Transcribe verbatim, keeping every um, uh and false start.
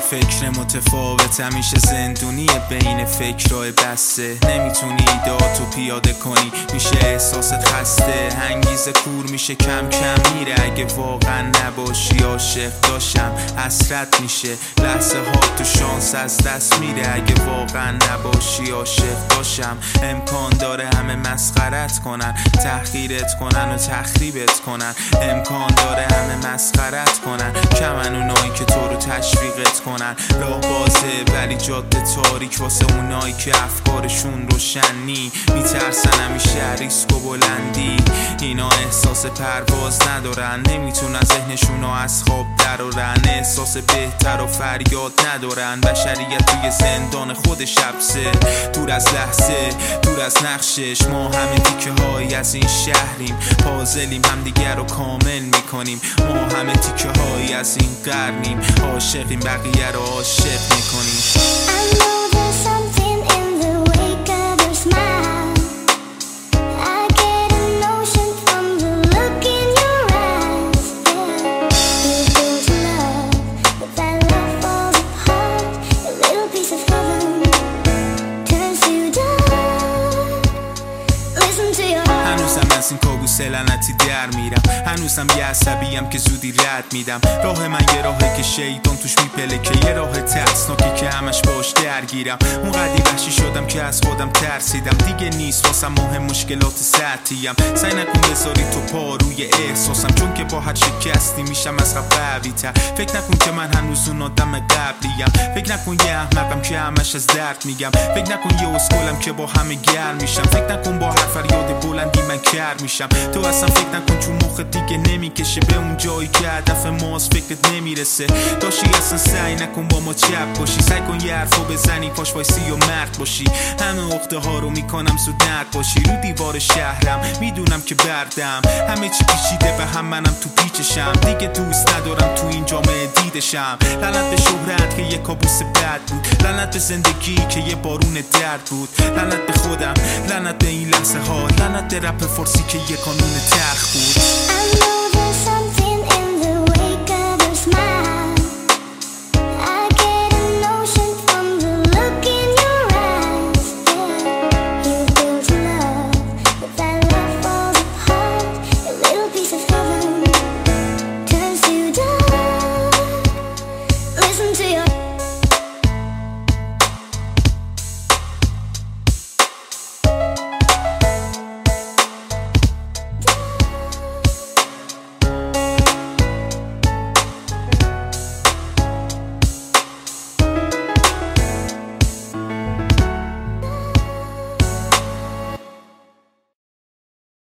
فکر متفاوت همیشه زندونیه بین فکرهای بسته. نمیتونی ایدهاتو پیاده کنی، میشه احساست خسته. انگیزه کور میشه کم کم میره اگه واقعا نباشی. عاشق داشتم حسرت میشه، لحظه ها تو شانس از دست میره اگه واقعا نباشی. عاشق داشتم امکان داره همه مسخرت کنن، تحقیرت کنن و تخریبت کنن. امکان داره همه مسخرت کنن، کمن اونایی که تو رو تشویقت کنن. راه بازه ولی جاده تاریک واسه اونایی که افکارشون روشنی. میترسن همیشه ریسک و بلندی، اینا احساس پرواز ندارن. نمیتونن ذهنشون رو از خواب درارن، احساس بهتر و فریاد ندارن. بشریت توی زندان خودش حبسه، دور از لحظه، دور از نقشش. ما همه تیکه های از این شهریم، پازلیم همدیگر رو کامل میکنیم. ما همه تیکه های از این قرنیم، عاشقیم بقیه رو عاشق میکنیم. هنوزم از این کابوس لعنتی در میرم، هنوزم یه عصبیم که زودی رد میدم. راه من یه راهه که شیطان توش میپله، که یه راه ترسناکی که همش باش درگیرم. اون قدی وحشی شدم که از خودم ترسیدم، دیگه نیست واسم مهم مشکلات سطحیم. سعی نکن بذاری تو پا روی احساسم، چون که با هر شکستی میشم از قبل قوی تر. فکر نکن که من هنوز اون آدم قبلیم، فکر نکن یه احمقم که همش از درد میگم. فکر نکن یه اسکلم که با همه گرم میشم. فکر نکن با هر فریاد بلندی من کر میشم. تو اصلا فکر نکن چون مخ دیگه نمیکشه به اون جایی که هدف ماست فکرت نمیرسه. داشتی اصلا سعی نکن با ما چپ باشی، سعی کن یه حرفو بزنی پاش وایسی و مرد باشی. همه عقده ها رو میکنم زود نرد باشی. رو دیوار شهرم میدونم که بردم، همه چی پیچیده به هم، منم تو پیچشم. دیگه دوست ندارم تو این جامعه دیدشم. لعنت به شهرت که یه کابوس بد بود، لعنت به زندگی که یه بارون درد بود. لعنت به خودم، لعنت به این لحظه ها، لعنت به رپ فارسی که یه قانون تلخ بود.